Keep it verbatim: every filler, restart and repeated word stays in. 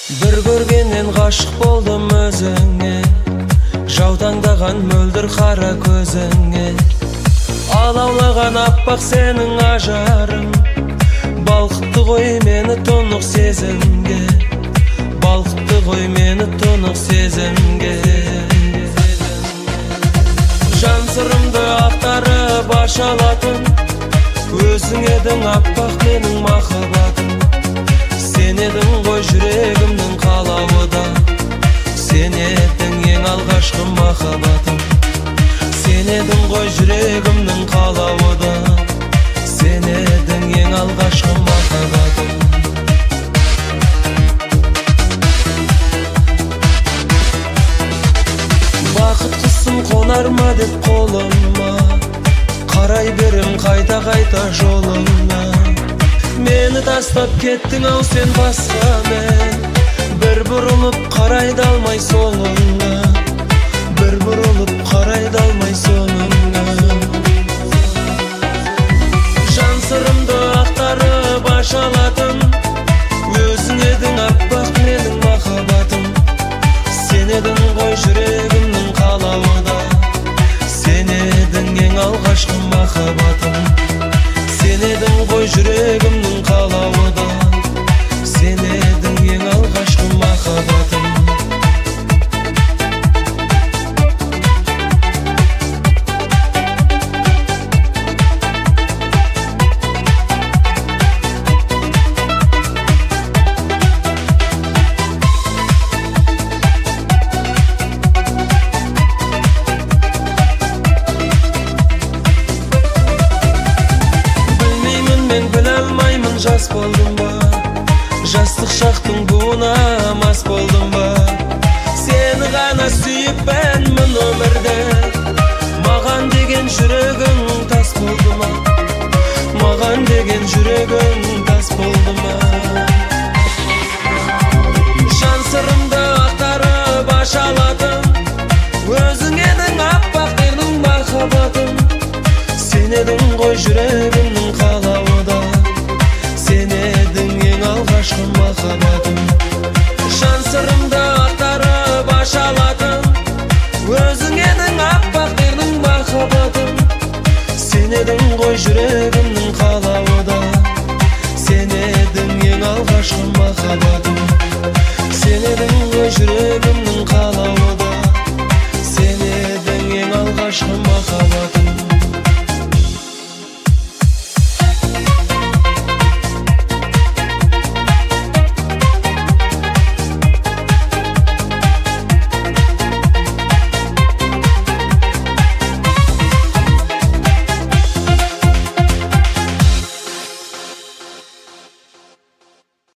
Bir көргеннен ғашық болдым өзіңе, жаутаңдаған мөлдір қара көзіңе. Алаулаған аппақ сенің ажарың, балқытты ғой мені тұнық сезімге, балқытты ғой мені тұнық сезімге. Жан сырымды ақтарып ашалатын, өзің едің аппақ менің махаббатым. Сен едің ғой жүрегімнің қалауы да, сен едің ең алғашқы махаббатым. Сен едің ғой жүрегімнің қалауы да, сен едің ең алғашқы махаббатым. Бақыт құсым қонар ма деп қолыма, қарай берем қайта-қайта жолыңа. Мені тастап кеттің ау сен басқамен, бір бұрылып қарай да алмай соңыңа, бір бұрылып қарай да алмай соңыңа. Жан сырымды ақтарып ашалатын, өзің едің аппақ менің махаббатым. Сен едің ғой жүрегімнің қалауы да, сен едің ең алғашқы махаббатым. Сен едің ғой жүрегімнің қалауы да, сен едің ең алғашқы махаббатым. Жас болдым ба, жастық шақтың буына мас болдым ба. Сені ғана сүйіп мәнмін өмірде, маған деген жүрегің тас болды ма, маған деген жүрегің тас болды ма. Жан сырымды ақтарып ашалатын, өзің едің аппақ менің махаббатым. Сен едің ғой жүрегімнің қалауы да, сен едің ең алғашқы махаббатым. Жан сырымды ақтарып ашалатын, өзің едің аппақ менің махаббатым. Сен едің ғой жүрегімнің қалауы да, сен едің ең алғашқы махаббатым.